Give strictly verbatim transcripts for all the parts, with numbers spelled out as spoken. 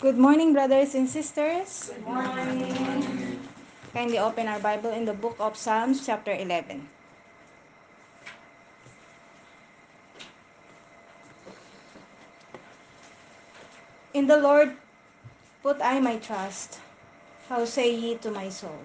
Good morning, brothers and sisters. Good morning. Kindly open our Bible in the book of Psalms, chapter eleven. In the Lord put I my trust. How say ye to my soul?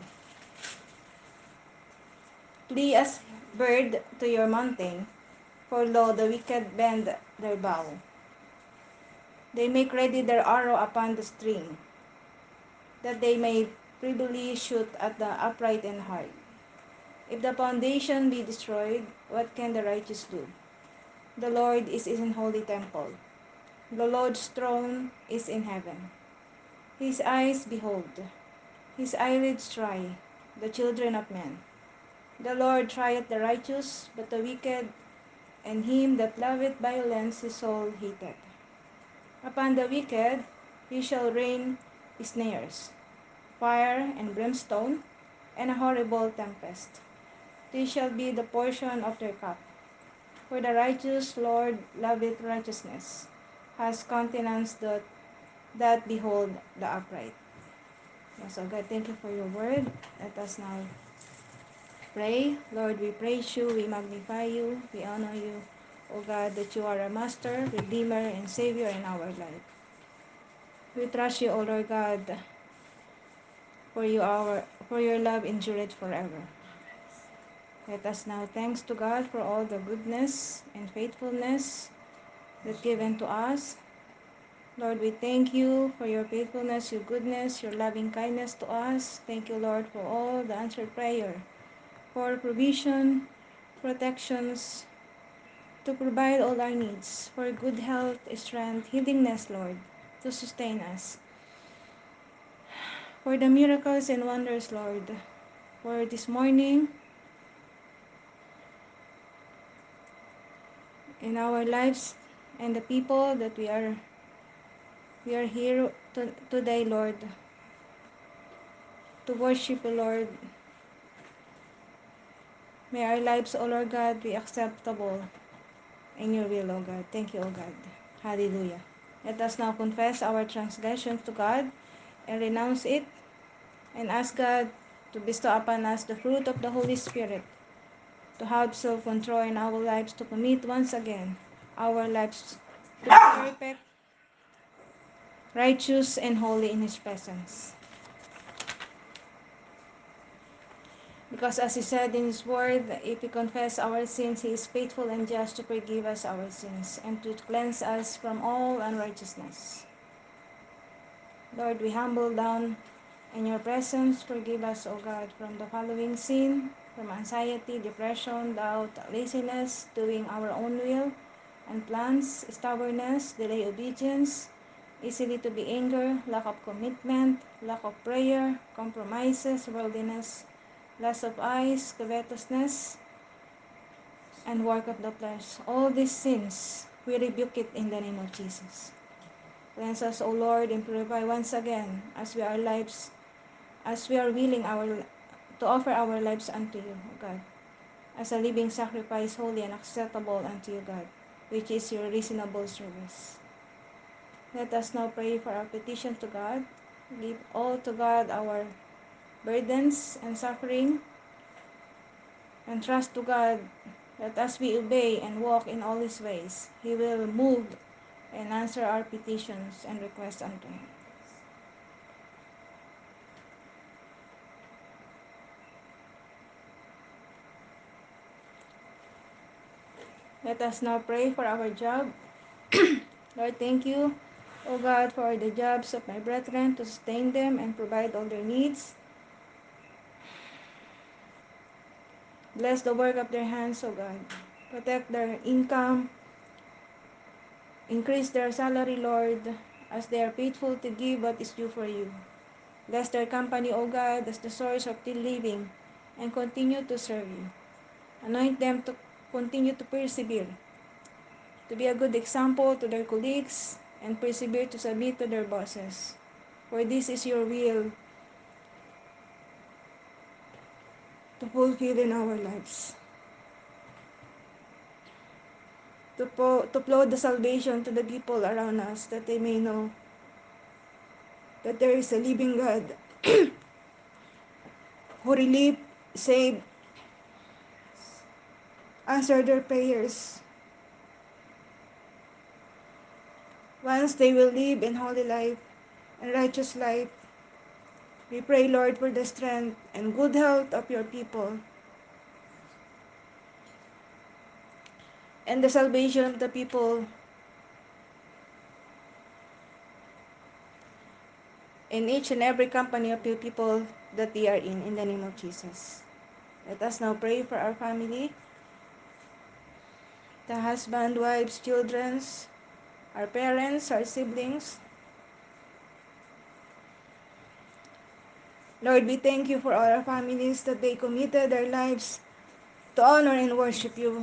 Flee as bird to your mountain, for lo, the wicked bend their bow. They make ready their arrow upon the string, that they may privily shoot at the upright in heart. If the foundation be destroyed, what can the righteous do? The Lord is in holy temple. The Lord's throne is in heaven. His eyes behold, his eyelids try, the children of men. The Lord trieth the righteous, but the wicked and him that loveth violence his soul hateth. Upon the wicked he shall rain snares, fire and brimstone, and a horrible tempest. This shall be the portion of their cup. For the righteous Lord loveth righteousness, has countenance that, that behold the upright. Yes, so God, thank you for your word. Let us now pray. Lord, we praise you, we magnify you, we honor you. O God, that you are a master, redeemer, and savior in our life. We trust you, O Lord God, for you our for your love endureth forever. Let us now thanks to God for all the goodness and faithfulness that given to us. Lord, we thank you for your faithfulness, your goodness, your loving kindness to us. Thank you, Lord, for all the answered prayer, for provision, protections, to provide all our needs, for good health, strength, healingness, Lord, to sustain us, for the miracles and wonders, Lord, for this morning in our lives and the people that we are we are here to, today, Lord, to worship you, Lord. May our lives, O Lord God, be acceptable in your will, O God. Thank you, O God. Hallelujah. Let us now confess our transgressions to God and renounce it and ask God to bestow upon us the fruit of the Holy Spirit, to have self-control in our lives, to commit once again our lives to be perfect, righteous, and holy in His presence. Because as He said in His word, if we confess our sins, He is faithful and just to forgive us our sins and to cleanse us from all unrighteousness. Lord, we humble down in your presence. Forgive us, O God, from the following sin, from anxiety, depression, doubt, laziness, doing our own will and plans, stubbornness, delay obedience, easily to be angered, lack of commitment, lack of prayer, compromises, worldliness, lust of eyes, covetousness, and work of the flesh. All these sins, we rebuke it in the name of Jesus. Cleanse us, O Lord, and purify once again as we are lives, as we are willing our to offer our lives unto you, O God, as a living sacrifice, holy and acceptable unto you, God, which is your reasonable service. Let us now pray for our petition to God. Give all to God our burdens and suffering, and trust to God that as we obey and walk in all His ways, He will move and answer our petitions and requests unto Him. Let us now pray for our job. Lord, thank you, O God, for the jobs of my brethren, to sustain them and provide all their needs. Bless the work of their hands, O God. Protect their income. Increase their salary, Lord, as they are faithful to give what is due for you. Bless their company, O God, as the source of their living, and continue to serve you. Anoint them to continue to persevere, to be a good example to their colleagues, and persevere to submit to their bosses. For this is your will to fulfill in our lives. To, po- to upload the salvation to the people around us, that they may know that there is a living God who relieve, save, answer their prayers. Once they will live in holy life and righteous life, we pray, Lord, for the strength and good health of your people and the salvation of the people in each and every company of your people that they are in, in the name of Jesus. Let us now pray for our family, the husband, wives, children, our parents, our siblings. Lord, we thank you for all our families that they committed their lives to honor and worship you.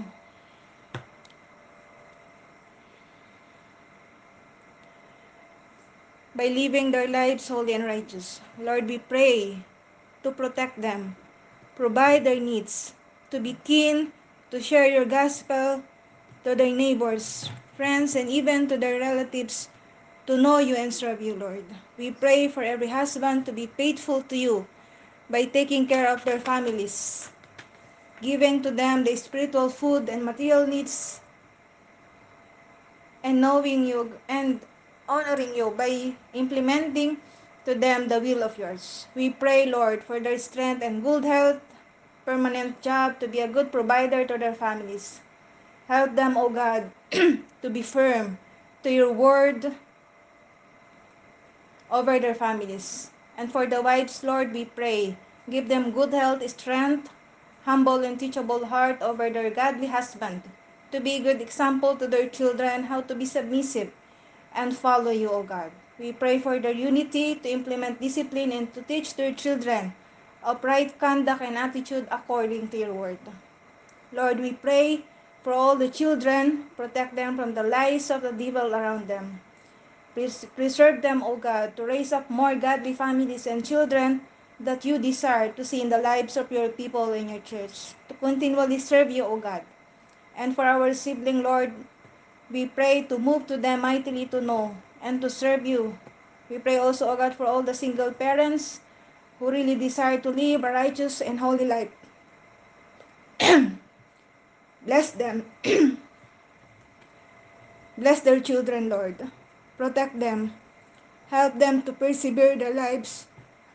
By living their lives holy and righteous. Lord, we pray to protect them, provide their needs, to be keen to share your gospel to their neighbors, friends, and even to their relatives to know you and serve you, Lord. We pray for every husband to be faithful to you by taking care of their families, giving to them the spiritual food and material needs, and knowing you and honoring you by implementing to them the will of yours. We pray, Lord, for their strength and good health, permanent job, to be a good provider to their families. Help them, O God, to be firm to your word over their families. And for the wives, Lord, we pray, give them good health, strength, humble and teachable heart over their godly husband, to be a good example to their children how to be submissive and follow you, O God. We pray for their unity to implement discipline and to teach their children upright conduct and attitude according to your word. Lord, we pray for all the children, protect them from the lies of the devil around them. Preserve them, O God, to raise up more godly families and children that you desire to see in the lives of your people in your church, to continually serve you, O God. And for our sibling, Lord, we pray to move to them mightily to know and to serve you. We pray also, O God, for all the single parents who really desire to live a righteous and holy life. Bless them. Bless their children, Lord. Protect them. Help them to persevere their lives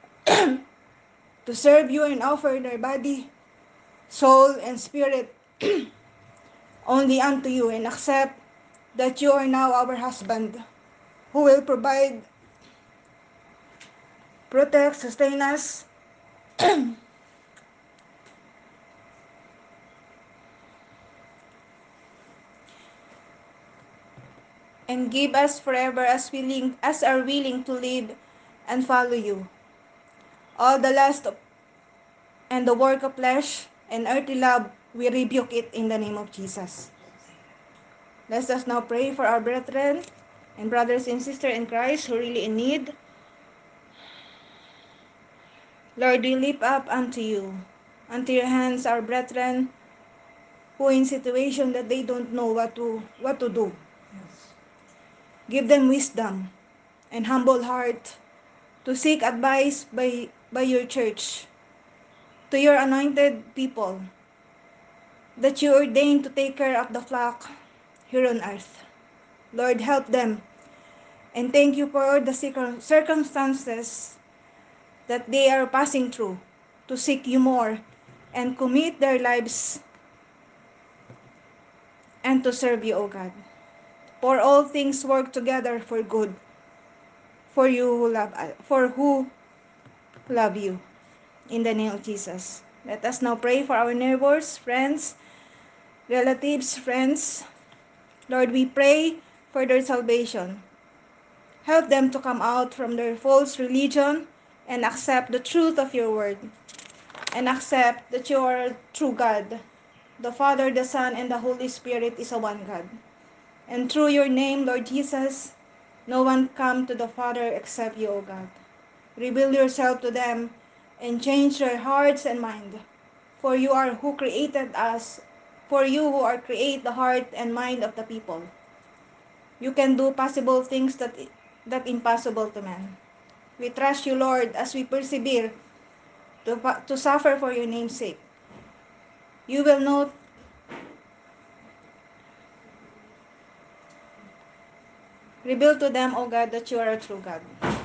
to serve you and offer their body, soul, and spirit only unto you, and accept that you are now our husband who will provide, protect, sustain us, and give us forever as willing as are willing to live and follow you. All the lust of, and the work of flesh and earthly love, we rebuke it in the name of Jesus. Let us now pray for our brethren and brothers and sisters in Christ who are really in need. Lord, we lift up unto you, unto your hands our brethren who are in situation that they don't know what to what to do. Give them wisdom and humble heart to seek advice by, by your church, to your anointed people, that you ordained to take care of the flock here on earth. Lord, help them. And thank you for the circumstances that they are passing through to seek you more and commit their lives and to serve you, O God. For all things work together for good, for you who love for who love you. In the name of Jesus. Let us now pray for our neighbors, friends, relatives, friends. Lord, we pray for their salvation. Help them to come out from their false religion and accept the truth of your word, and accept that you are a true God. The Father, the Son, and the Holy Spirit is a one God. And through your name, Lord Jesus, no one come to the Father except you, O God. Reveal yourself to them and change their hearts and mind. For you are who created us, for you who are create the heart and mind of the people. You can do possible things that that impossible to man. We trust you, Lord, as we persevere to, to suffer for your name's sake. You will note Reveal to them, O God, that you are a true God.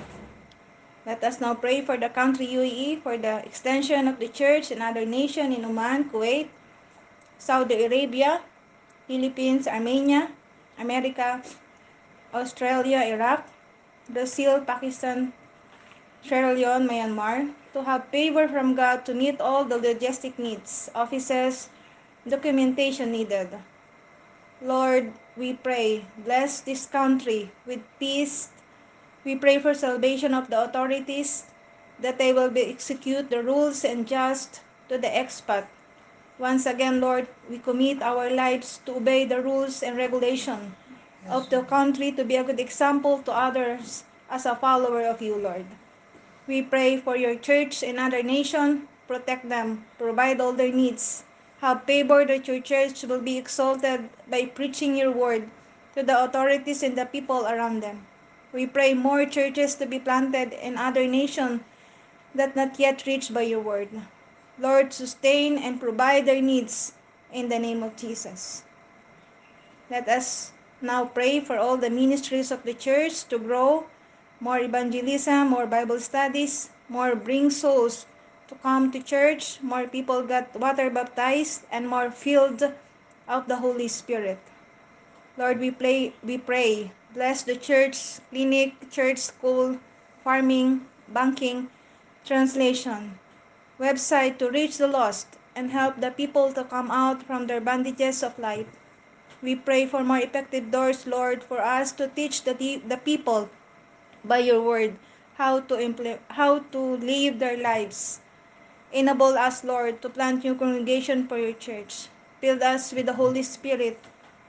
Let us now pray for the country U A E, for the extension of the church and other nations in Oman, Kuwait, Saudi Arabia, Philippines, Armenia, America, Australia, Iraq, Brazil, Pakistan, Sierra Leone, Myanmar, to have favor from God to meet all the logistic needs, offices, documentation needed. Lord, we pray, bless this country with peace. We pray for salvation of the authorities, that they will be execute the rules and just to the expat. Once again, Lord, we commit our lives to obey the rules and regulation of the country, to be a good example to others as a follower of you, Lord. We pray for your church and other nation. Protect them, provide all their needs. Have favor that your church will be exalted by preaching your word to the authorities and the people around them. We pray more churches to be planted in other nations that not yet reached by your word. Lord, sustain and provide their needs in the name of Jesus. Let us now pray for all the ministries of the church to grow, more evangelism, more Bible studies, more bring souls to come to church, more people got water baptized, and more filled of the Holy Spirit. Lord, we pray, we pray, bless the church, clinic, church, school, farming, banking, translation, website to reach the lost and help the people to come out from their bondages of life. We pray for more effective doors, Lord, for us to teach the, the people by your word how to implement, how to live their lives. Enable us, Lord, to plant new congregation for your church. Fill us with the Holy Spirit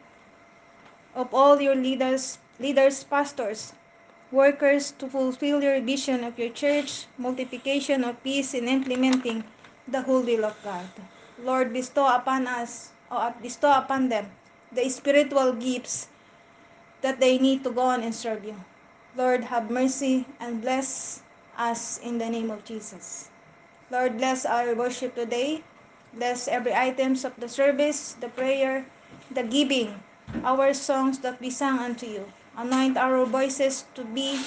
of all your leaders, leaders, pastors, workers to fulfill your vision of your church, multiplication of peace in implementing the whole will of God. Lord, bestow upon us, or bestow upon them, the spiritual gifts that they need to go on and serve you. Lord, have mercy and bless us in the name of Jesus. Lord, bless our worship today. Bless every items of the service, the prayer, the giving, our songs that we sang unto you. Anoint our voices to be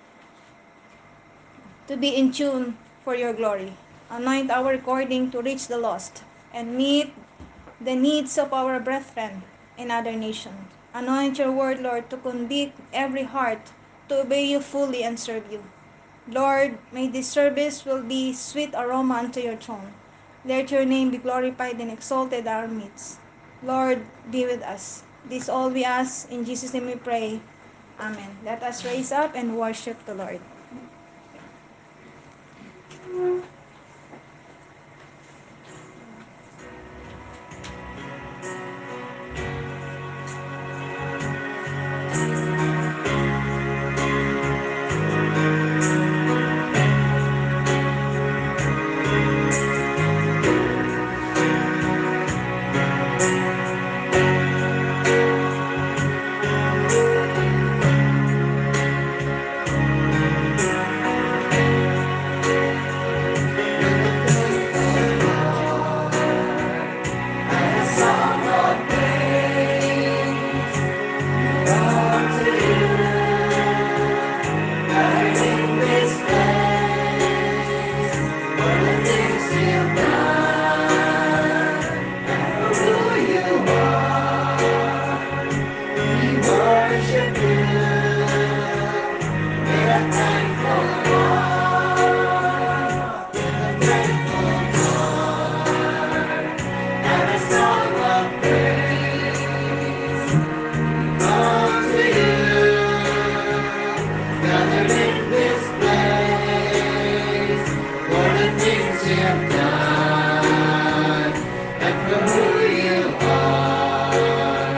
to be in tune for your glory. Anoint our recording to reach the lost and meet the needs of our brethren in other nations. Anoint your word, Lord, to convict every heart to obey you fully and serve you. Lord, may this service will be sweet aroma unto your throne. Let your name be glorified and exalted in our midst. Lord, be with us. This all we ask. In Jesus' name we pray. Amen. Let us raise up and worship the Lord.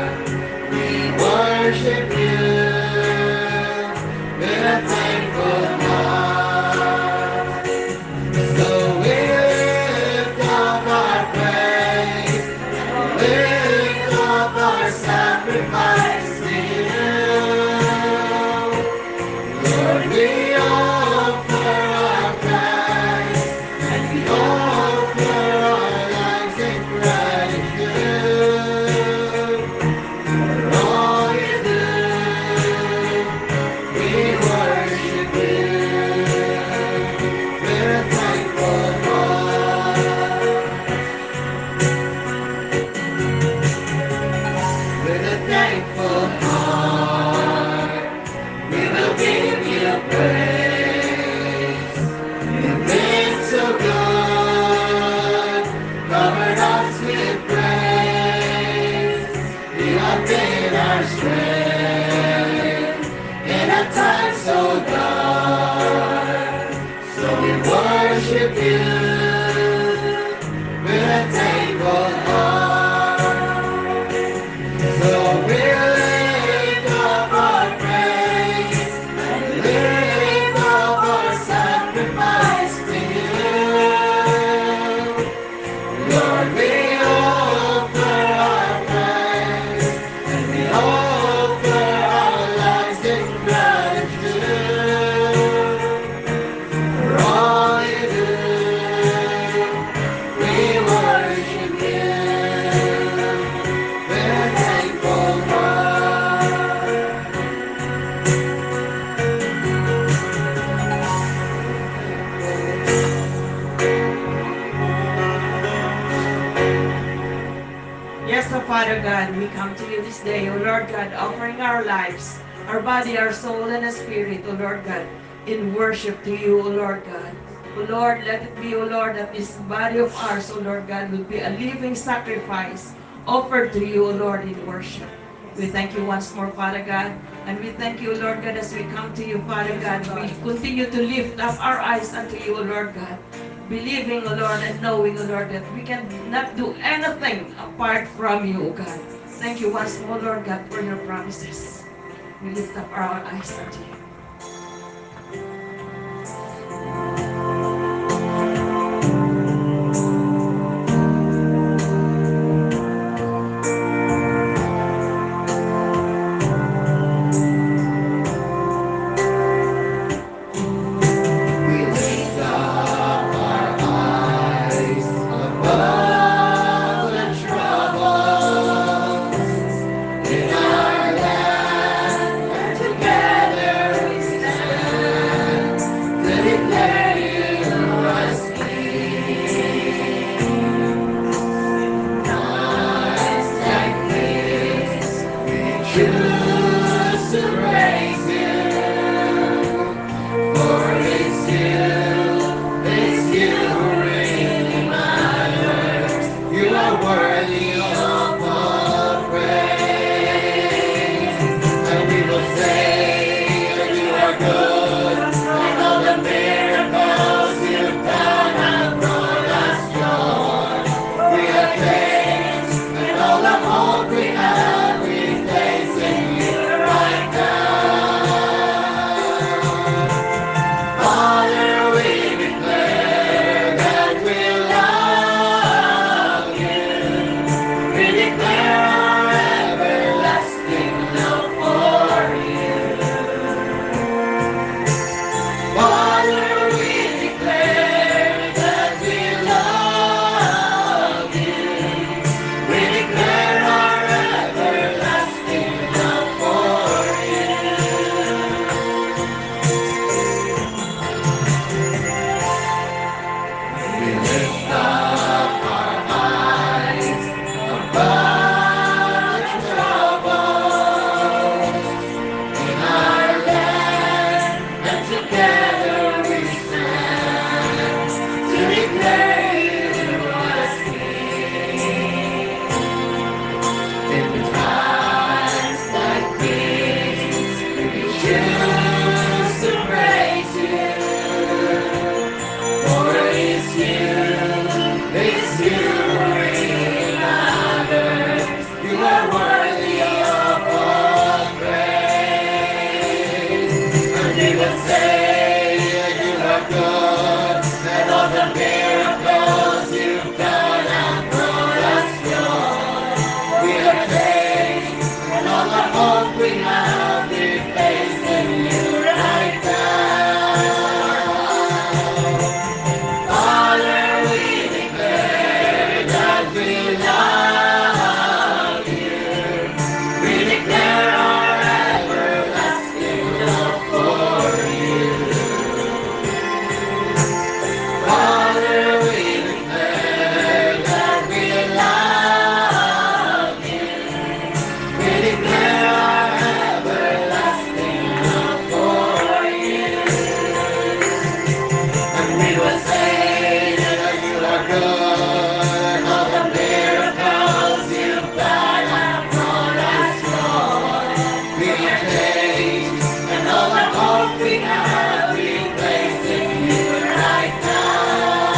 Worship you with a thankful serve you with a thankful heart. So we'll lift up our praise and lift up our sacrifice to you. Lord, we offer our praise and we offer our lives in gratitude for all you do. We worship you with a thankful heart. Yes, O Father God, we come to you this day, O Lord God, offering our lives, our body, our soul, and our spirit, O Lord God, in worship to you, O Lord God. O Lord, let it be, O Lord, that this body of ours, O Lord God, will be a living sacrifice offered to you, O Lord, in worship. We thank you once more, Father God, and we thank you, O Lord God, as we come to you, Father God. We continue to lift up our eyes unto you, O Lord God, believing, O Lord, and knowing, O Lord, that we can not do anything apart from you, O God. Thank you once more, Lord God, for your promises. We lift up our eyes unto you. We lift up our eyes above the troubles in our land, and together we stand to declare you as King. Times like these, we choose to praise you. For it's you, it's you who really matters. You are worthy of all praise. And we will say that you are good, and all the miracles you've done have brought us joy. We are changed, and all the hope we have we place in you right now. Father, we declare that we love you. We declare our everlasting love for you. Father, we declare that we love you. We declare our everlasting love for you. We lift up our eyes above the troubles in our land, and together we stand to declare you as King. In times like these, we choose to praise you. For it's you, it's you who really matters. You are worthy of all praise. And we will say that you are good, and all the miracles you've done have brought us joy. We are changed, and all the hope we have we place in you right now. Father, we declare that we love you. We declare our everlasting love for you. Father, we declare that we love you. We declare our everlasting love for you. And we will say that you are good. All the miracles you've done have brought us joy. We are changed, and all the hope we have we place in you right now.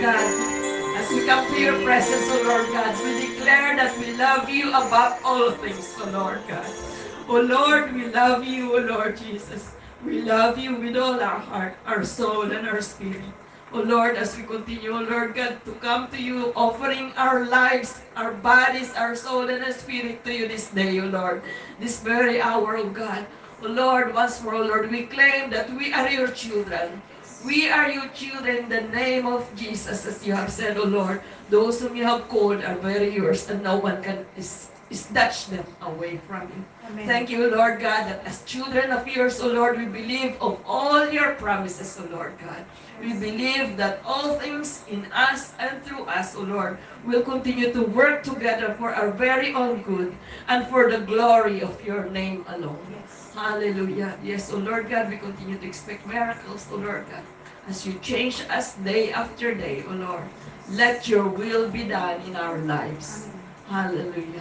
God, as we come to your presence, O Lord God, we declare that we love you above all things, O Lord God. O Lord, we love you, O Lord Jesus. We love you with all our heart, our soul, and our spirit. O Lord, as we continue, O Lord God, to come to you, offering our lives, our bodies, our soul, and our spirit to you this day, O Lord, this very hour, O God. O Lord, once more, O Lord, we claim that we are your children. We are your children in the name of Jesus, as you have said, O Lord. Those whom you have called are very yours, and no one can is, is snatch them away from you. Amen. Thank you, Lord God, that as children of yours, O Lord, we believe of all your promises, O Lord God. We believe that all things in us and through us, O Lord, will continue to work together for our very own good and for the glory of your name alone. Yes. Hallelujah. Yes, O Lord God, we continue to expect miracles, O Lord God. As you change us day after day, O Lord, let your will be done in our lives. Hallelujah.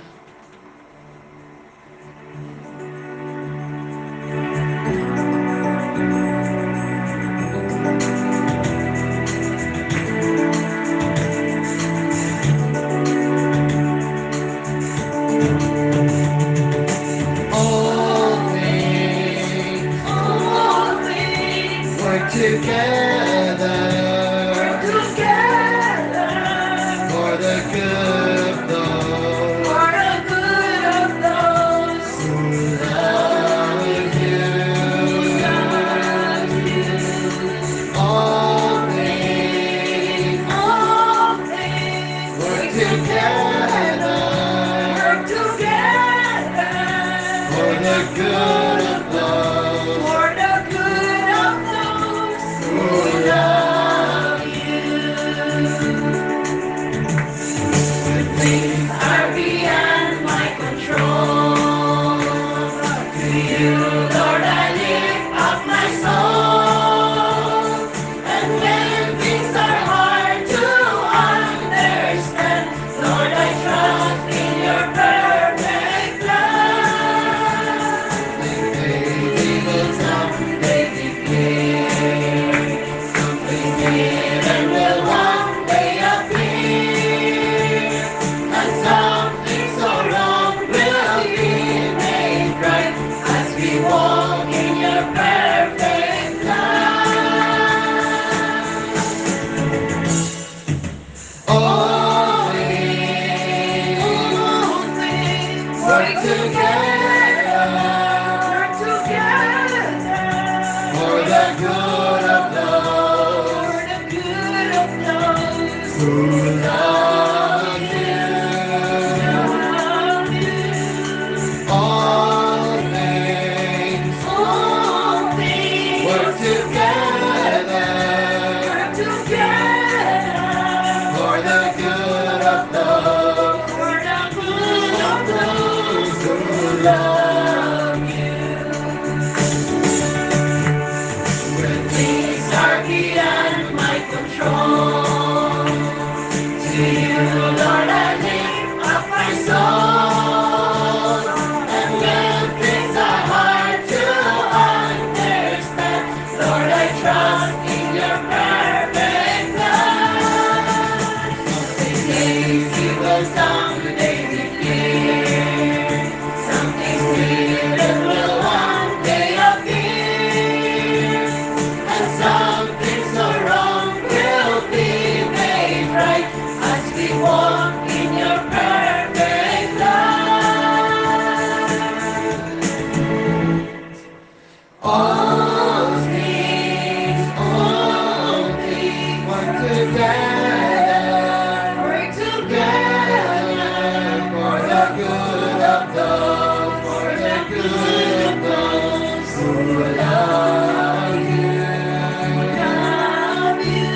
All things All things work together work together for the good of those for the good of those who love you. who love you. All things All things work together work together for the good of those for the good of those who love things are beyond my control. To you, Lord, I lift up my soul. And when things are hard to understand, Lord, I trust in your perfect plan. Maybe will someday be clear. Something hidden will one day appear. And something so wrong will be made right as we walk in your perfect plan. All things All things work together work together for the good of those for the good of those who love you. love you. All things All things work together work together for the good of those for the good of those who love you. when things Are beyond my control. To you, Lord, I lift up my soul. and when things are hard to understand, Lord, I trust in your perfect plan. something hazy will someday be clear. Something hidden will one day appear. And something so wrong will be made right As we walk in your perfect plan. all things, all things work together, Work together for the good of those, for the good of those who love you. Love you.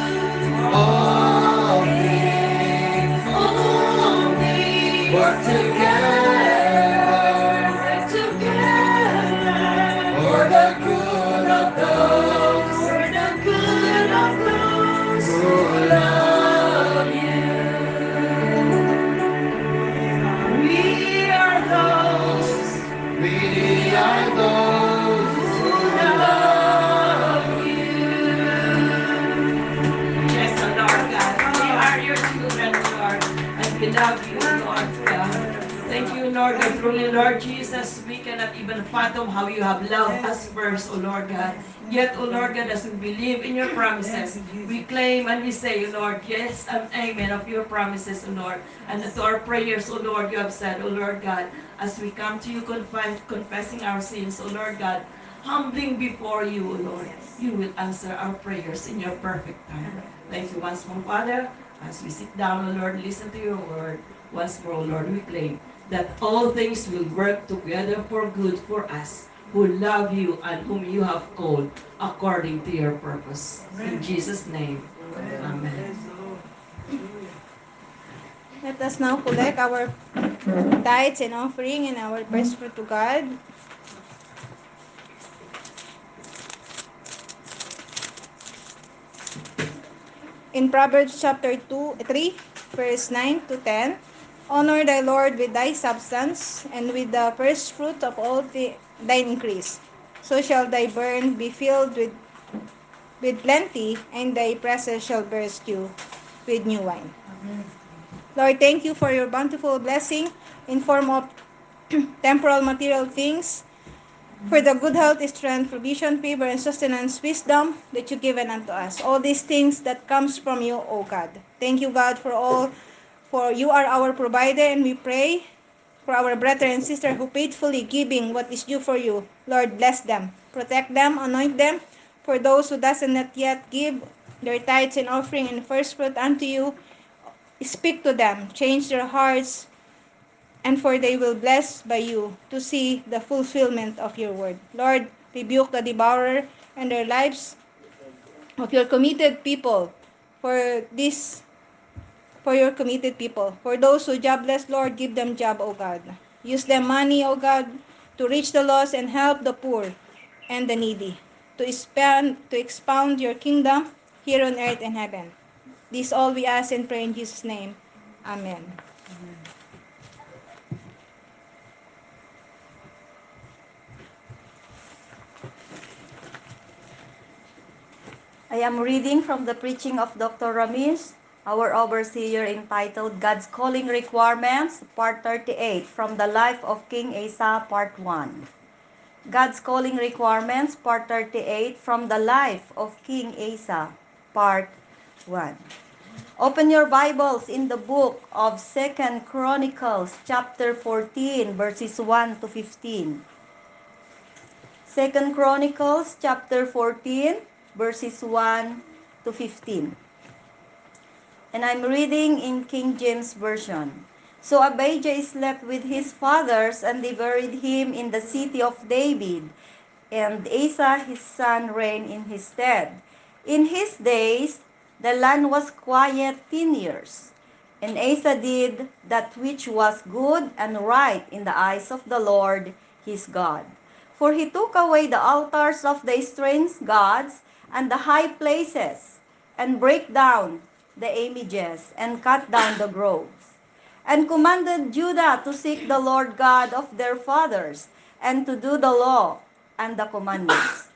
All things, All things work together work together for the good of those for the good of those who love Truly, Lord Jesus, we cannot even fathom how you have loved us first, O Lord God. Yet, O Lord God, as we believe in your promises, we claim and we say, O Lord, yes and amen of your promises, O Lord. And to our prayers, O Lord, you have said, O Lord God, as we come to you confess, confessing our sins, O Lord God, humbling before you, O Lord, you will answer our prayers in your perfect time. Thank you once more, Father. As we sit down, O Lord, listen to your word. Once more, O Lord, we claim that all things will work together for good for us who love you and whom you have called according to your purpose. In Jesus' name, amen. Let us now collect our tithes and offering and our first fruit to God. In Proverbs chapter two, three, verse nine to ten, honor thy Lord with thy substance, and with the first fruit of all the, thine increase. So shall thy barn be filled with, with plenty, and thy presses shall burst you with new wine. Lord, thank you for your bountiful blessing in form of temporal material things, for the good health, strength, provision, favor, and sustenance, wisdom that you given unto us. All these things that comes from you, O God. Thank you, God, for all, for you are our provider, and we pray for our brother and sister who faithfully giving what is due for you. Lord, bless them, protect them, anoint them. For those who doesn't not yet give their tithes and offering and first fruit unto you, speak to them, change their hearts, and for they will bless by you to see the fulfillment of your word. Lord, rebuke the devourer and their lives of your committed people for this, for your committed people. For those who jobless, Lord, give them job, O God. Use them money, O God, to reach the lost and help the poor and the needy, to expand, to expound your kingdom here on earth and heaven. This all we ask and pray in Jesus' name. Amen. I am reading from the preaching of Doctor Ramis, our overseer, entitled God's Calling Requirements, Part thirty-eight, from the Life of King Asa, Part one. God's Calling Requirements, Part thirty-eight, from the Life of King Asa, Part one. Open your Bibles in the book of Second Chronicles, chapter fourteen, verses one to fifteen. Second Chronicles, chapter fourteen, verses one to fifteen. And I'm reading in King James Version. So Abijah slept with his fathers, and they buried him in the city of David, and Asa his son reigned in his stead. In his days the land was quiet ten years. And Asa did that which was good and right in the eyes of the Lord his God. For he took away the altars of the strange gods and the high places, and brake down the images, and cut down the groves, and commanded Judah to seek the Lord God of their fathers, and to do the law and the commandments.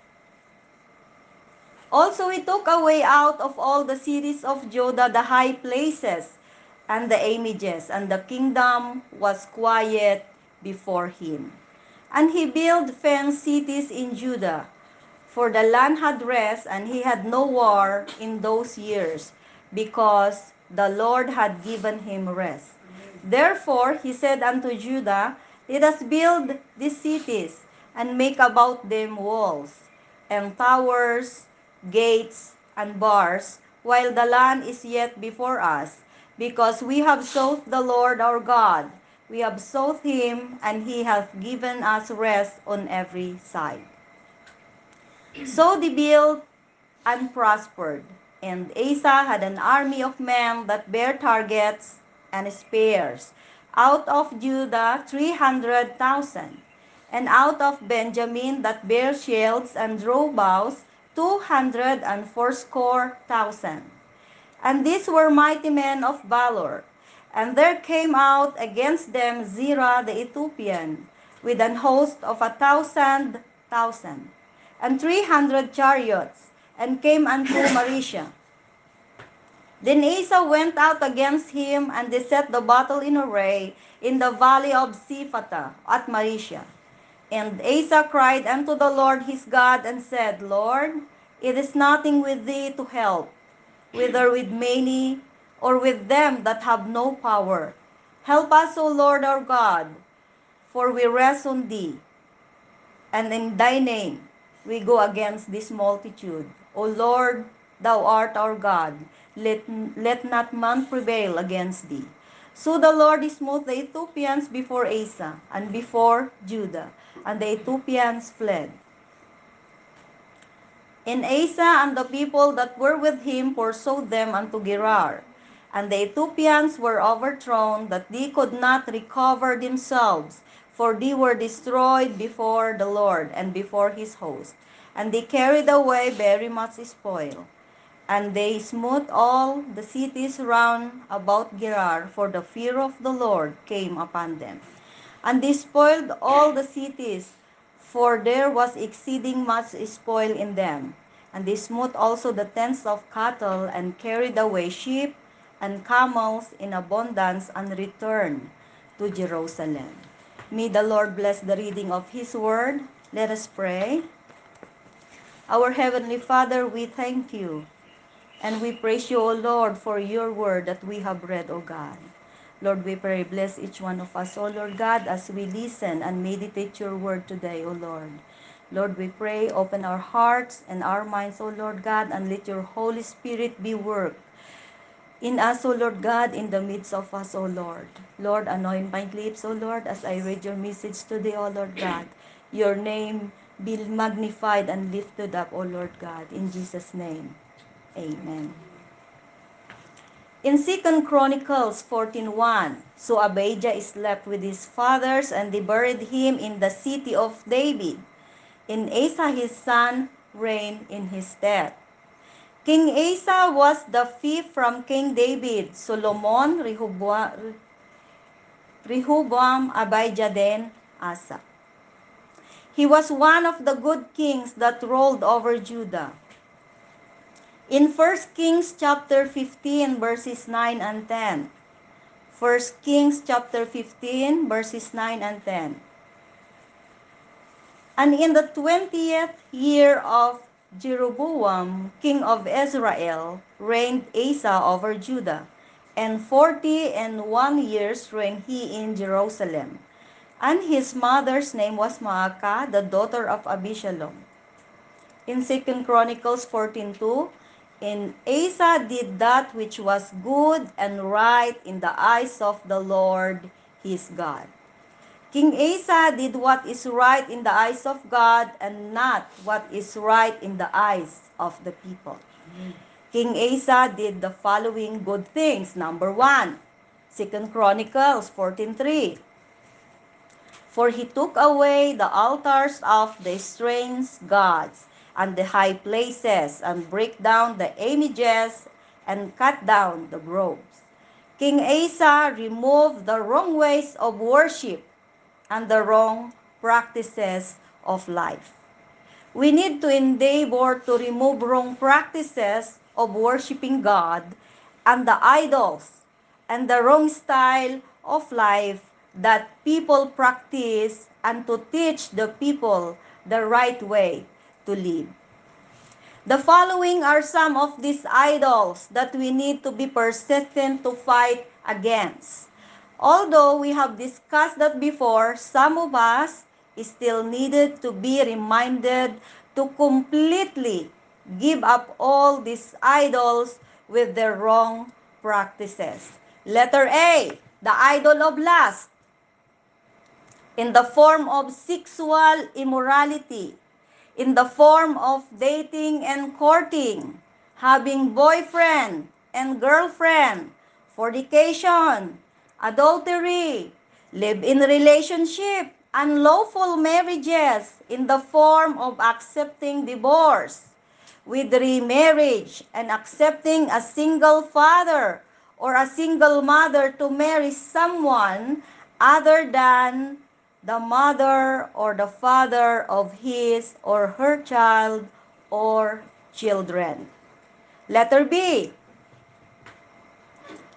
Also he took away out of all the cities of Judah the high places and the images, and the kingdom was quiet before him. And he built fenced cities in Judah, for the land had rest, and he had no war in those years, because the Lord had given him rest. Therefore he said unto Judah, Let us build these cities, and make about them walls, and towers, gates, and bars, while the land is yet before us, because we have sought the Lord our God. We have sought him, and he hath given us rest on every side. So they built and prospered. And Asa had an army of men that bare targets and spears. Out of Judah three hundred thousand. And out of Benjamin that bare shields and draw bows two hundred and fourscore thousand. And these were mighty men of valor. And there came out against them Zerah the Ethiopian, with an host of a thousand thousand, and three hundred chariots, and came unto Marisha. Then Asa went out against him, and they set the battle in array in the valley of Zephatah at Marisha. And Asa cried unto the Lord his God, and said, Lord, it is nothing with thee to help, whether with many or with them that have no power. Help us, O Lord our God, for we rest on thee, and in thy name we go against this multitude. O Lord, thou art our God. Let, let not man prevail against thee. So the Lord smote the Ethiopians before Asa and before Judah, and the Ethiopians fled. And Asa and the people that were with him pursued them unto Gerar. And the Ethiopians were overthrown, that they could not recover themselves, for they were destroyed before the Lord and before his host. And they carried away very much spoil. And they smote all the cities round about Gerar, for the fear of the Lord came upon them. And they spoiled all the cities, for there was exceeding much spoil in them. And they smote also the tents of cattle, and carried away sheep and camels in abundance, and returned to Jerusalem. May the Lord bless the reading of His word. Let us pray. Our Heavenly Father, we thank you, and we praise you, O Lord, for your word that we have read, O God. Lord, we pray, bless each one of us, O Lord God, as we listen and meditate your word today, O Lord. Lord, we pray, open our hearts and our minds, O Lord God, and let your Holy Spirit be worked in us, O Lord God, in the midst of us, O Lord. Lord, anoint my lips, O Lord, as I read your message today, O Lord God. Your name be magnified and lifted up, O Lord God. In Jesus' name, amen. In Second Chronicles fourteen one, so Abijah slept with his fathers, and they buried him in the city of David. And Asa his son reigned in his stead. King Asa was the fifth from King David, Solomon, Rehoboam, Rehoboam, Abijah, then Asa. He was one of the good kings that ruled over Judah. In First Kings chapter fifteen, verses nine and ten, First Kings chapter fifteen, verses nine and ten. And in the twentieth year of Jeroboam, king of Israel, reigned Asa over Judah, and forty and one years reigned he in Jerusalem. And his mother's name was Maacah, the daughter of Abishalom. In Second Chronicles fourteen two, and Asa did that which was good and right in the eyes of the Lord his God. King Asa did what is right in the eyes of God, and not what is right in the eyes of the people. King Asa did the following good things. Number one, Second Chronicles fourteen three. For he took away the altars of the strange gods and the high places, and break down the images, and cut down the groves. King Asa removed the wrong ways of worship and the wrong practices of life. We need to endeavor to remove wrong practices of worshiping God and the idols and the wrong style of life that people practice, and to teach the people the right way to live. The following are some of these idols that we need to be persistent to fight against. Although we have discussed that before, some of us still needed to be reminded to completely give up all these idols with their wrong practices. Letter A, the idol of lust, in the form of sexual immorality, in the form of dating and courting, having boyfriend and girlfriend, fornication, adultery, live-in relationship, unlawful marriages, in the form of accepting divorce, with remarriage, and accepting a single father or a single mother to marry someone other than the mother or the father of his or her child or children. Letter B,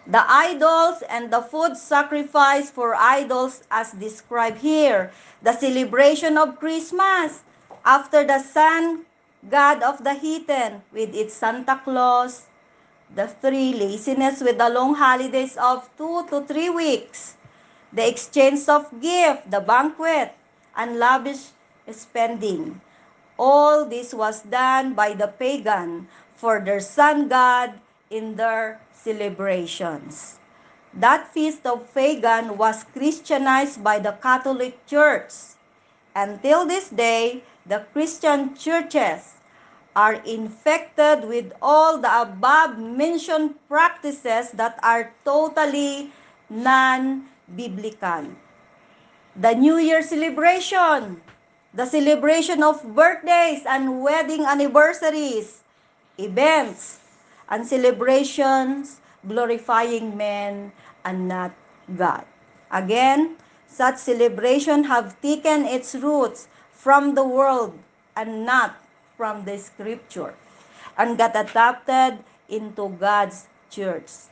The idols and the food sacrificed for idols as described here. The celebration of Christmas after the sun god of the heathen with its Santa Claus. The three, laziness with the long holidays of two to three weeks. The exchange of gift, the banquet, and lavish spending. All this was done by the pagan for their sun god in their celebrations. That feast of pagan was Christianized by the Catholic Church. Until this day, the Christian churches are infected with all the above mentioned practices that are totally non-biblical. The New Year celebration, the celebration of birthdays and wedding anniversaries, events, and celebrations glorifying men and not God. Again, such celebration have taken its roots from the world and not from the scripture and got adopted into God's church.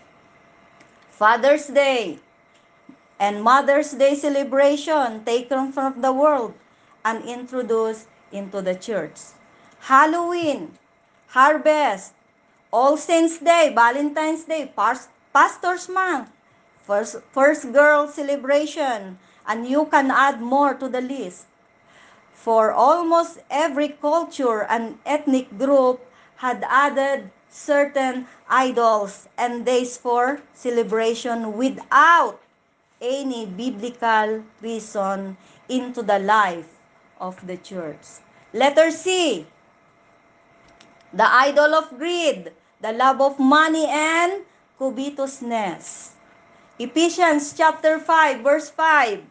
Father's Day and Mother's Day celebration taken from the world and introduced into the church. Halloween, Harvest, All Saints Day, Valentine's Day, Pastor's Month, First, first Girl Celebration, and you can add more to the list. For almost every culture and ethnic group had added certain idols and days for celebration without any biblical reason into the life of the church. Letter C, the idol of greed, the love of money and covetousness. Ephesians chapter five verse five.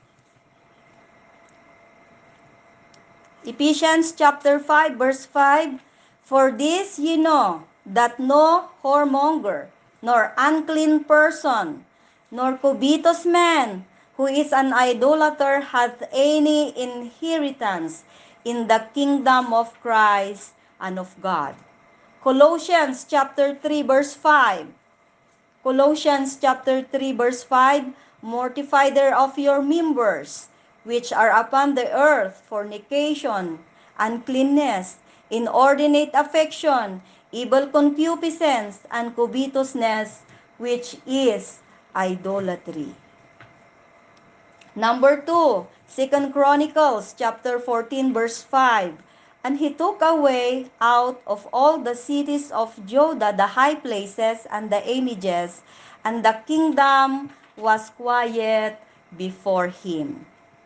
Ephesians chapter five verse five. For this ye know that no whoremonger, nor unclean person, nor covetous man, who is an idolater, hath any inheritance in the kingdom of Christ and of God. Colossians chapter three verse five. Colossians chapter three verse five, mortify thereof your members, which are upon the earth, fornication, uncleanness, inordinate affection, evil concupiscence, and covetousness, which is idolatry. Number two, Second Chronicles chapter fourteen verse five. And he took away out of all the cities of Judah the high places and the images, and the kingdom was quiet before him.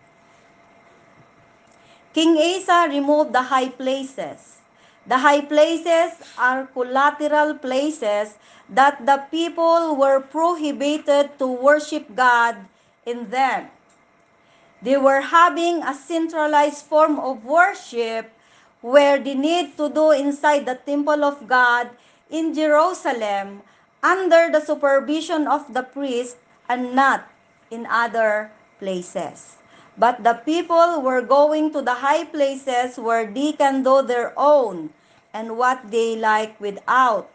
King Asa removed the high places. The high places are collateral places that the people were prohibited to worship God in them. They were having a centralized form of worship where they need to do inside the temple of God in Jerusalem under the supervision of the priest and not in other places. But the people were going to the high places where they can do their own and what they like without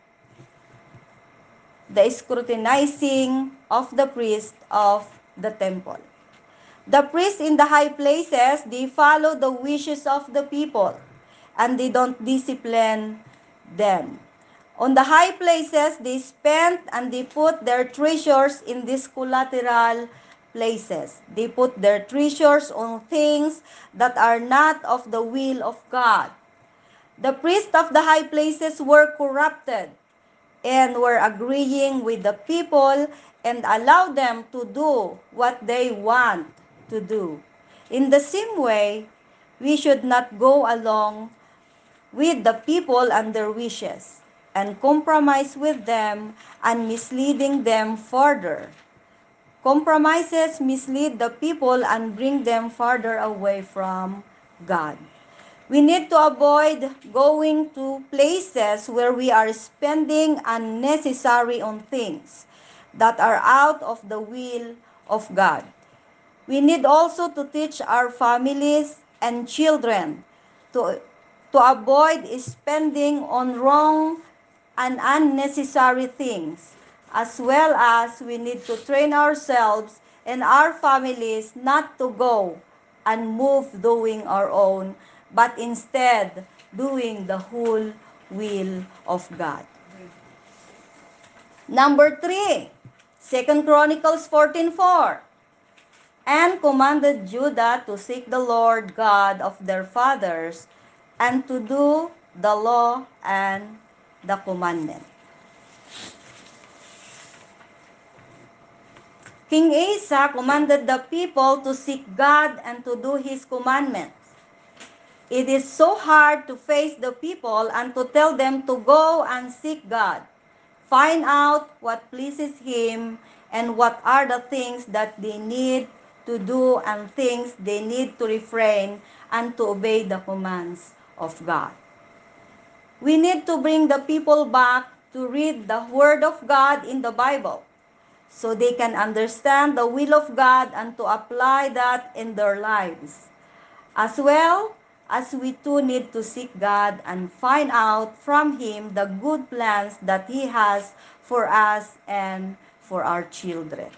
the scrutinizing of the priest of the temple. The priests in the high places, they follow the wishes of the people and they don't discipline them. On the high places, they spend and they put their treasures in these collateral places. They put their treasures on things that are not of the will of God. The priests of the high places were corrupted and were agreeing with the people and allow them to do what they want to do. In the same way, we should not go along with the people and their wishes and compromise with them and misleading them further. Compromises mislead the people and bring them farther away from God. We need to avoid going to places where we are spending unnecessary on things that are out of the will of God. We need also to teach our families and children to, to avoid spending on wrong and unnecessary things as well as we need to train ourselves and our families not to go and move doing our own, but instead doing the whole will of God. Number three, Second Chronicles fourteen four. And commanded Judah to seek the Lord God of their fathers and to do the law and the commandment. King Asa commanded the people to seek God and to do His commandments. It is so hard to face the people and to tell them to go and seek God. Find out what pleases Him and what are the things that they need to do and things they need to refrain and to obey the commands of God. We need to bring the people back to read the Word of God in the Bible so they can understand the will of God and to apply that in their lives. As well as we too need to seek God and find out from Him the good plans that He has for us and for our children.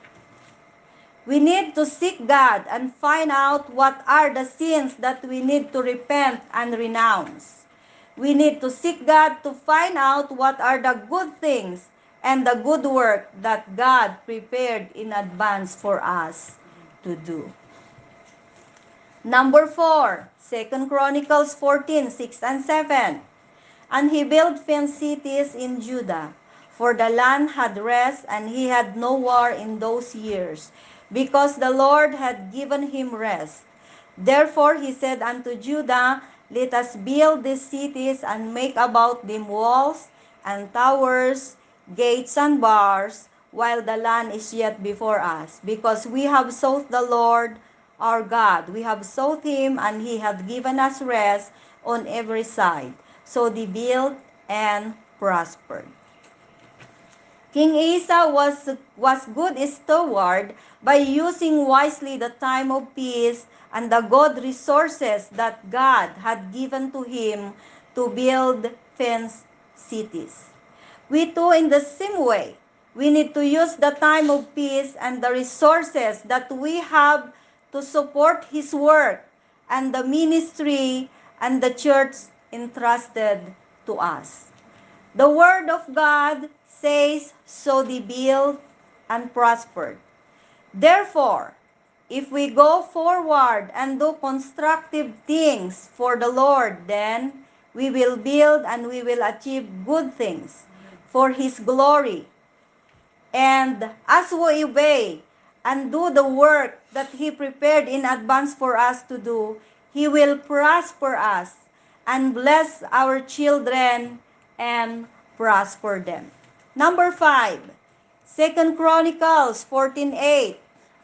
We need to seek God and find out what are the sins that we need to repent and renounce. We need to seek God to find out what are the good things and the good work that God prepared in advance for us to do. Number four, Second Chronicles fourteen six and seven. And he built fenced cities in Judah, for the land had rest, and he had no war in those years, because the Lord had given him rest. Therefore he said unto Judah, Let us build these cities, and make about them walls, and towers, gates, and bars, while the land is yet before us, because we have sought the Lord our God. We have sought him, and he hath given us rest on every side. So they built and prospered. King Asa was, was good steward by using wisely the time of peace and the good resources that God had given to him to build fenced cities. We too, in the same way, we need to use the time of peace and the resources that we have to support His work and the ministry and the church entrusted to us. The Word of God says, So they built and prospered. Therefore, if we go forward and do constructive things for the Lord, then we will build and we will achieve good things for His glory. And as we obey and do the work that He prepared in advance for us to do, He will prosper us and bless our children and prosper them. Number five, Second Chronicles fourteen eight.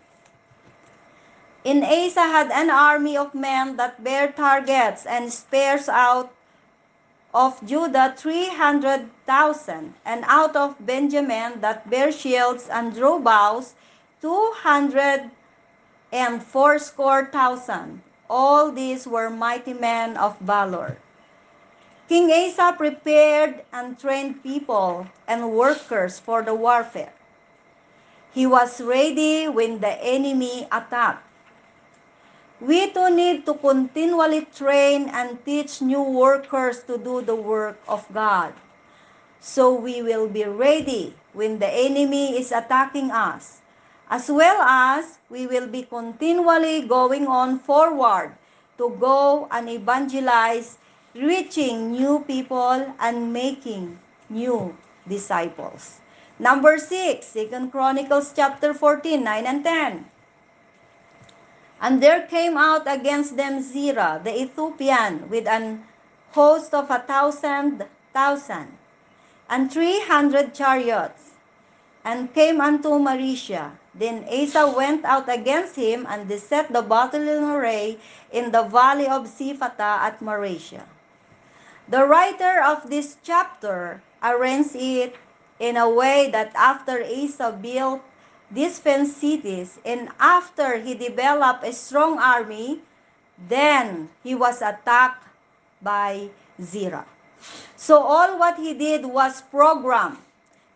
In Asa had an army of men that bare targets and spears out of Judah three hundred thousand, and out of Benjamin that bare shields and drew bows two hundred and fourscore thousand. All these were mighty men of valor. King Asa prepared and trained people and workers for the warfare. He was ready when the enemy attacked. We too need to continually train and teach new workers to do the work of God. So we will be ready when the enemy is attacking us, as well as we will be continually going on forward to go and evangelize, reaching new people and making new disciples. Number six, Second Chronicles chapter fourteen, nine and ten. And there came out against them Zerah the Ethiopian with an host of a thousand thousand and three hundred chariots, and came unto Marisha. Then Asa went out against him, and they set the battle in array in the valley of Siphata at Marisha. The writer of this chapter arranged it in a way that after Asa built these fenced cities, and after he developed a strong army, then he was attacked by Zerah. So all what he did was program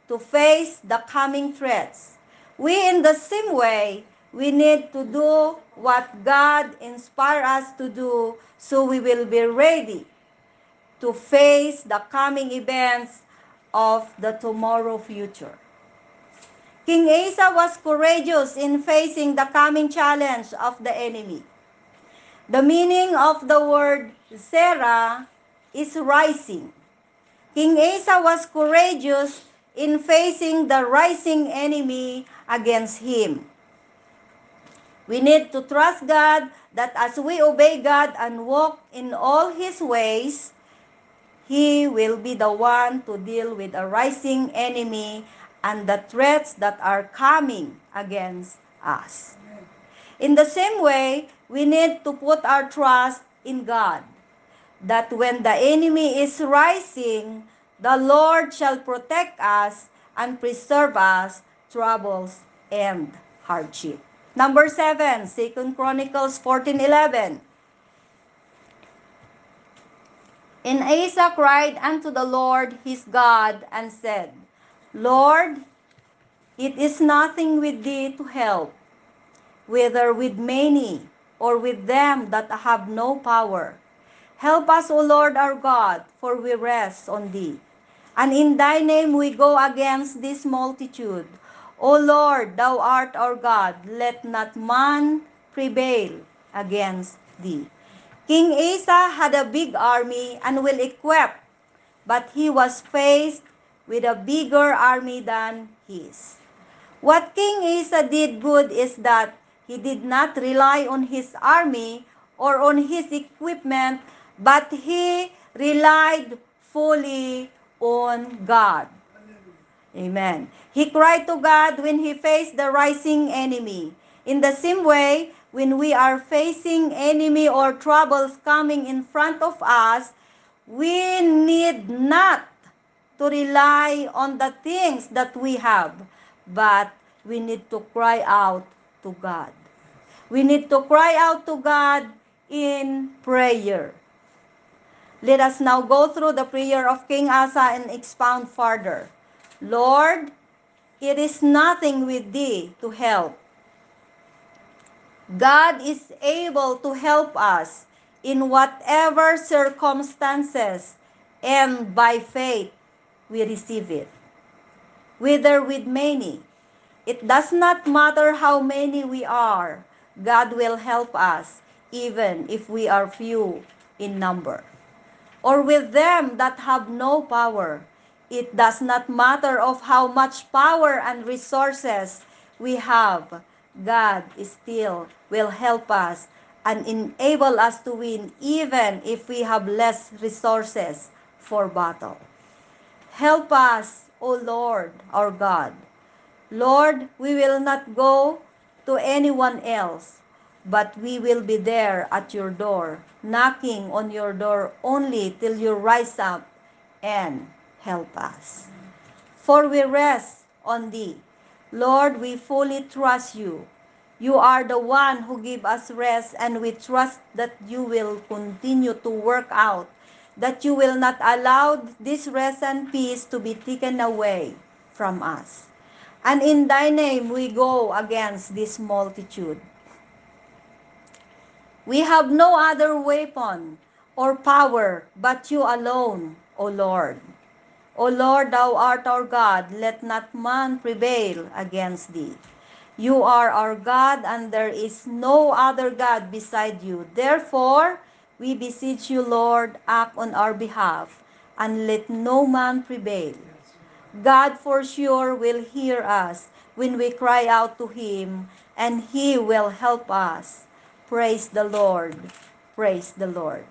to face the coming threats. We, in the same way, we need to do what God inspired us to do so we will be ready to face the coming events of the tomorrow future. King Asa was courageous in facing the coming challenge of the enemy. The meaning of the word Zerah is rising. King Asa was courageous in facing the rising enemy against him. We need to trust God that as we obey God and walk in all His ways, He will be the one to deal with a rising enemy and the threats that are coming against us. In the same way, we need to put our trust in God, that when the enemy is rising, the Lord shall protect us and preserve us troubles and hardship. Number seven, Second Chronicles fourteen eleven. And Asa cried unto the Lord his God and said, Lord, it is nothing with thee to help, whether with many or with them that have no power. Help us, O Lord our God, for we rest on thee. And in thy name we go against this multitude. O Lord, thou art our God, let not man prevail against thee. King Asa had a big army and well equipped, but he was faced with a bigger army than his. What King Asa did good is that he did not rely on his army or on his equipment, but he relied fully on God. Amen. He cried to God when he faced the rising enemy. In the same way, when we are facing enemy or troubles coming in front of us, we need not to rely on the things that we have, but we need to cry out to God. We need to cry out to God in prayer. Let us now go through the prayer of King Asa and expound further. Lord, it is nothing with thee to help. God is able to help us in whatever circumstances, and by faith we receive it. Whether with many, it does not matter how many we are, God will help us even if we are few in number. Or with them that have no power, it does not matter of how much power and resources we have, God still will help us and enable us to win even if we have less resources for battle. Help us, O Lord, our God. Lord, we will not go to anyone else, but we will be there at your door, knocking on your door only till you rise up and help us. For we rest on thee. Lord, we fully trust you. You are the one who give us rest, and we trust that you will continue to work out, that you will not allow this rest and peace to be taken away from us. And in thy name we go against this multitude. We have no other weapon or power but you alone, O Lord. O Lord, thou art our God, let not man prevail against thee. You are our God, and there is no other God beside you. Therefore, we beseech you, Lord, act on our behalf, and let no man prevail. God for sure will hear us when we cry out to Him, and He will help us. Praise the Lord. Praise the Lord.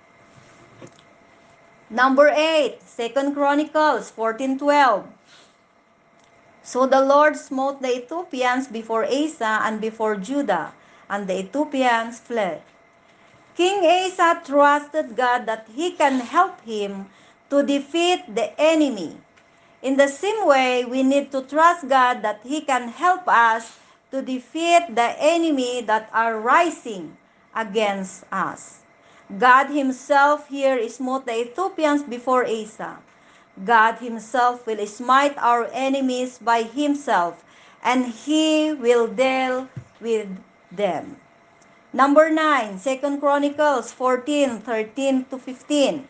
Number eight, Second Chronicles fourteen twelve. So the Lord smote the Ethiopians before Asa and before Judah, and the Ethiopians fled. King Asa trusted God that he can help him to defeat the enemy. In the same way, we need to trust God that He can help us to defeat the enemy that are rising against us. God Himself here smote the Ethiopians before Asa. God himself will smite our enemies by himself, and he will deal with them. Number nine, Second Chronicles fourteen, thirteen to fifteen.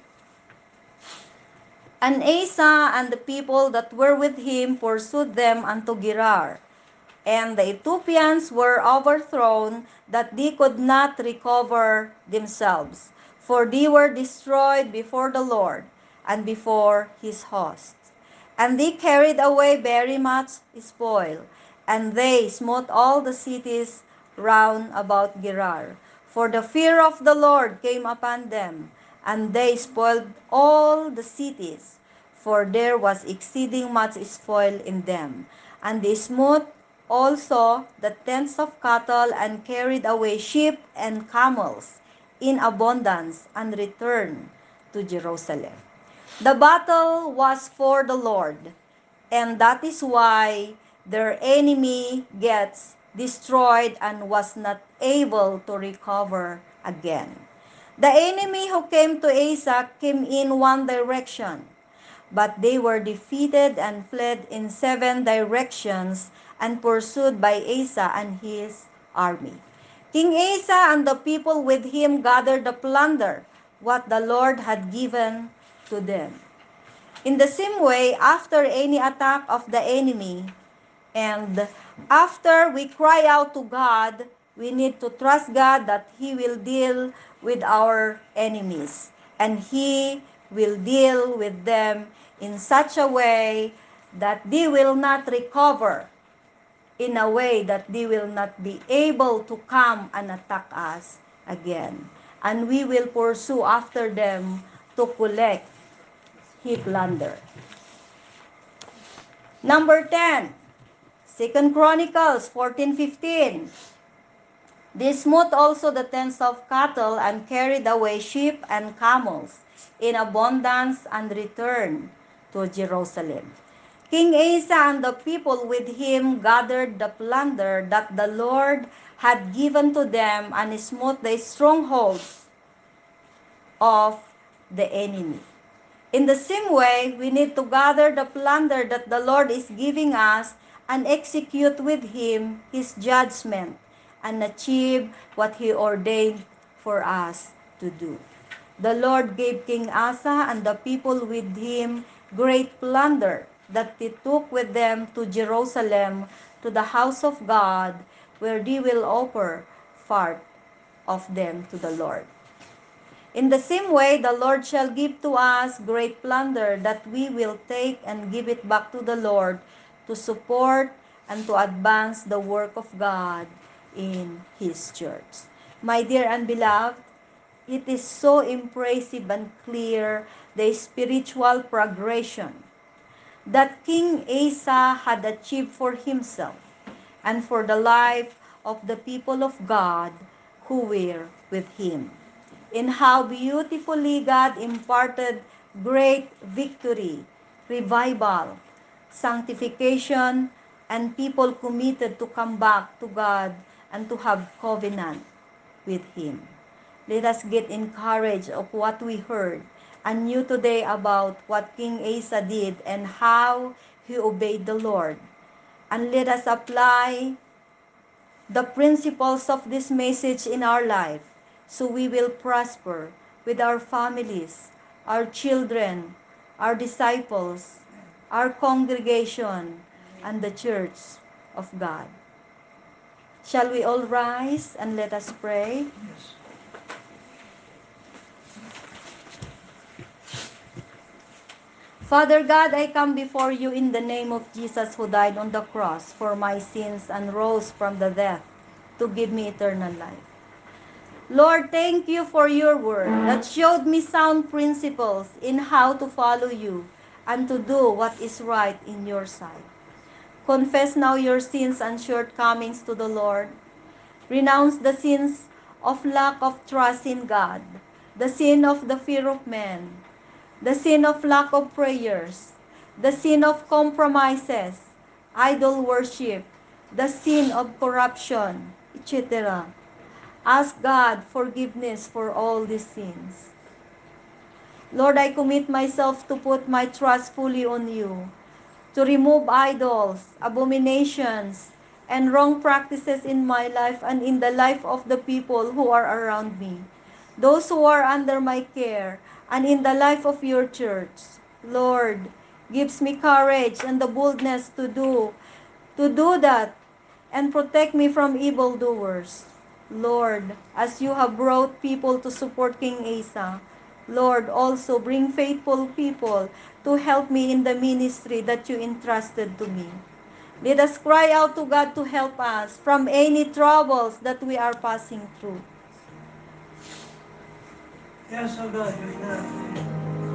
And Asa and the people that were with him pursued them unto Gerar. And the Ethiopians were overthrown, that they could not recover themselves. For they were destroyed before the Lord, and before his host. And they carried away very much spoil, and they smote all the cities round about Gerar. For the fear of the Lord came upon them, and they spoiled all the cities, for there was exceeding much spoil in them. And they smote also the tents of cattle, and carried away sheep and camels in abundance, and returned to Jerusalem. The battle was for the Lord, and that is why their enemy gets destroyed and was not able to recover again. The enemy who came to Asa came in one direction, but they were defeated and fled in seven directions, and pursued by Asa and his army. King Asa and the people with him gathered the plunder, what the Lord had given to them. In the same way, after any attack of the enemy, and after we cry out to God, we need to trust God that He will deal with our enemies. And He will deal with them in such a way that they will not recover, in a way that they will not be able to come and attack us again. And we will pursue after them to collect His plunder. Number ten, Second Chronicles fourteen fifteen. They smote also the tents of cattle, and carried away sheep and camels in abundance, and returned to Jerusalem. King Asa and the people with him gathered the plunder that the Lord had given to them, and smote the strongholds of the enemy. In the same way, we need to gather the plunder that the Lord is giving us, and execute with him his judgment, and achieve what he ordained for us to do. The Lord gave King Asa and the people with him great plunder, that they took with them to Jerusalem, to the house of God, where they will offer part of them to the Lord. In the same way, the Lord shall give to us great plunder, that we will take and give it back to the Lord, to support and to advance the work of God in His church. My dear and beloved, it is so impressive and clear, the spiritual progression that King Asa had achieved for himself and for the life of the people of God who were with him, in how beautifully God imparted great victory, revival, sanctification, and people committed to come back to God and to have covenant with Him. Let us get encouraged of what we heard and knew today about what King Asa did and how he obeyed the Lord. And let us apply the principles of this message in our life, so we will prosper with our families, our children, our disciples, our congregation, and the church of God. Shall we all rise and let us pray? Father God, I come before you in the name of Jesus, who died on the cross for my sins and rose from the death to give me eternal life. Lord, thank you for your word that showed me sound principles in how to follow you and to do what is right in your sight. Confess now your sins and shortcomings to the Lord. Renounce the sins of lack of trust in God, the sin of the fear of man, the sin of lack of prayers, the sin of compromises, idol worship, the sin of corruption, et cetera. Ask God forgiveness for all these sins. Lord, I commit myself to put my trust fully on you, to remove idols, abominations, and wrong practices in my life and in the life of the people who are around me, those who are under my care, and in the life of your church. Lord, gives me courage and the boldness to do to do that and protect me from evildoers. Lord, as you have brought people to support King Asa, Lord, also bring faithful people to help me in the ministry that you entrusted to me. Let us cry out to God to help us from any troubles that we are passing through. Yes, oh God, yes.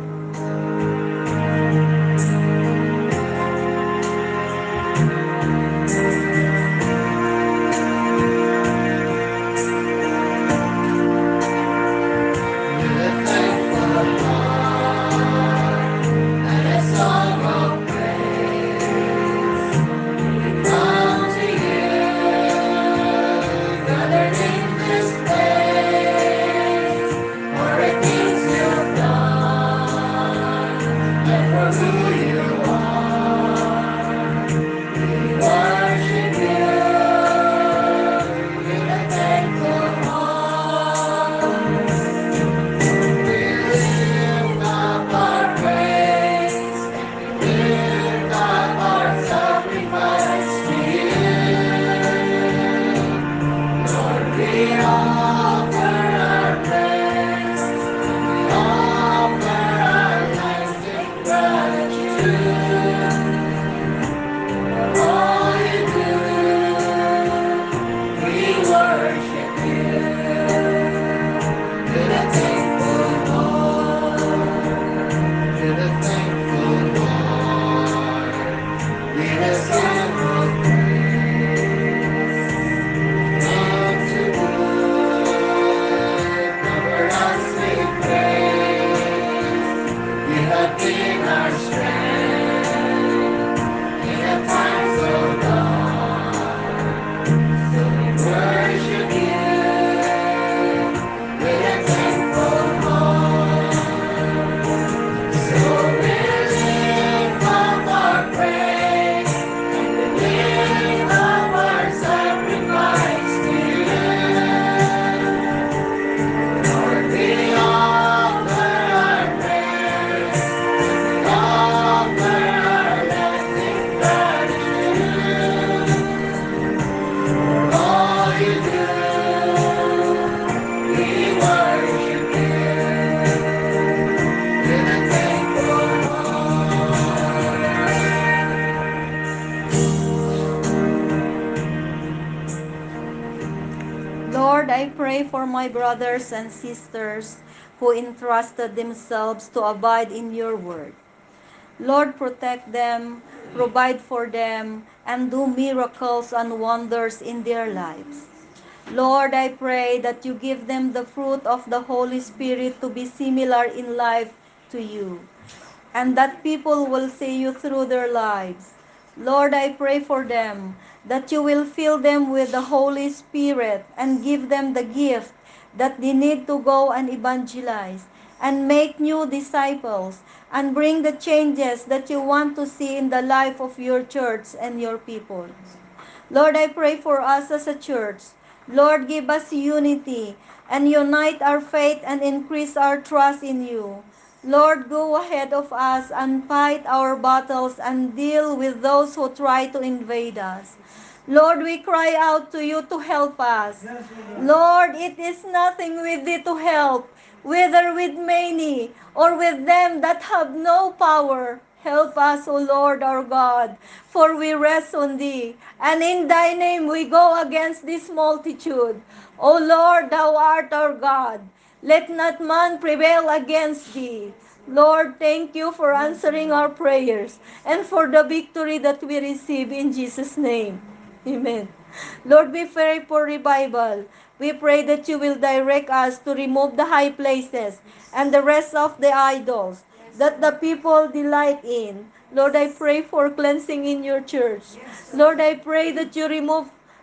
Lord, I pray for my brothers and sisters who entrusted themselves to abide in your word. Lord, protect them, provide for them, and do miracles and wonders in their lives. Lord, I pray that you give them the fruit of the Holy Spirit to be similar in life to you, and that people will see you through their lives. Lord, I pray for them that you will fill them with the Holy Spirit and give them the gift that they need to go and evangelize and make new disciples and bring the changes that you want to see in the life of your church and your people. Lord, I pray for us as a church. Lord, give us unity and unite our faith and increase our trust in you. Lord, go ahead of us and fight our battles and deal with those who try to invade us. Lord, we cry out to you to help us. Lord, it is nothing with thee to help, whether with many or with them that have no power. Help us, O Lord our God, for we rest on thee, and in thy name we go against this multitude. O Lord, thou art our God. Let not man prevail against thee. Lord, thank you for answering our prayers and for the victory that we receive in Jesus' name. Amen. Lord, we pray for revival. We pray that you will direct us to remove the high places and the rest of the idols that the people delight in. Lord, I pray for cleansing in your church. Lord, I pray that you remove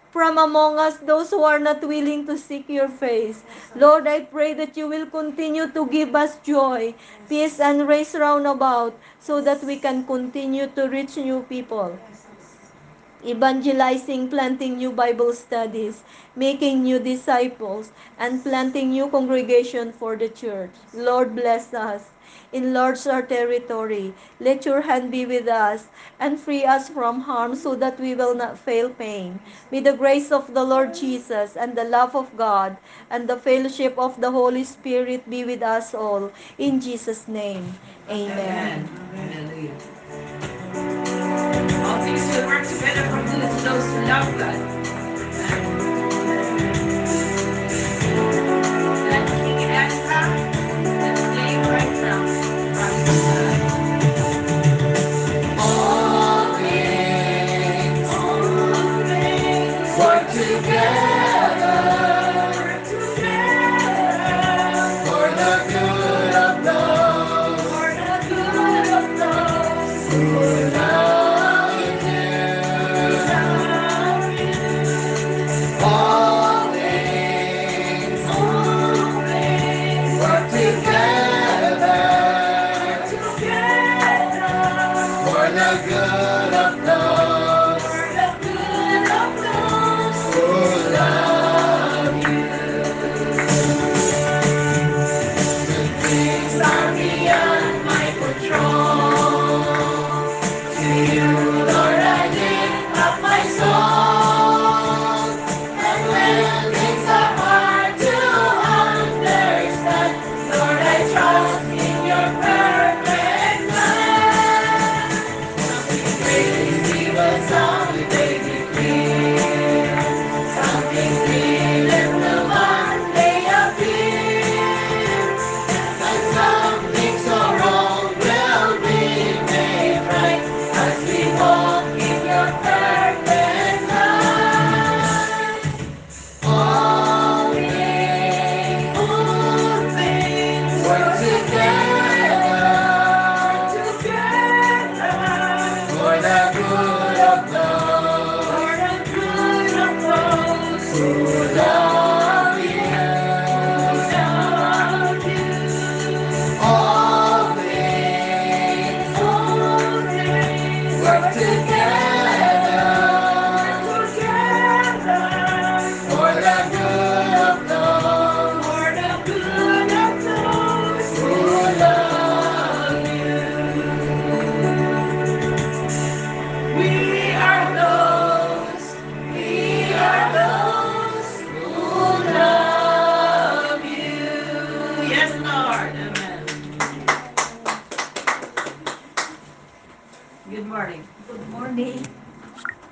from among us those who are not willing to seek your face. Lord, I pray that you will continue to give us joy, peace, and race round about so that we can continue to reach new people, evangelizing, planting new Bible studies, making new disciples, and planting new congregation for the church. Lord, bless us. Enlarge our territory. Let your hand be with us and free us from harm so that we will not fail pain. May the grace of the Lord Jesus and the love of God and the fellowship of the Holy Spirit be with us all. In Jesus' name, amen. Hallelujah. All things will work together for good to those who love God. And King Asa, let's play right now. Promise of God. All things work together for the good of those who love you. All things work together for the good of those who love you. The things are beyond my control. To you, Lord, I lift up my soul. And when things are hard to understand, Lord, I trust in your perfect plan. Something crazy will someday be clear. Something clear will one day appear. And something so wrong will be made right as we walk in your perfect light. All things, all things work together for the good of those who love you. All things work together for the good of those who love you. We are those, we are those who love you. Yes, Lord. Amen. Good morning. Good morning.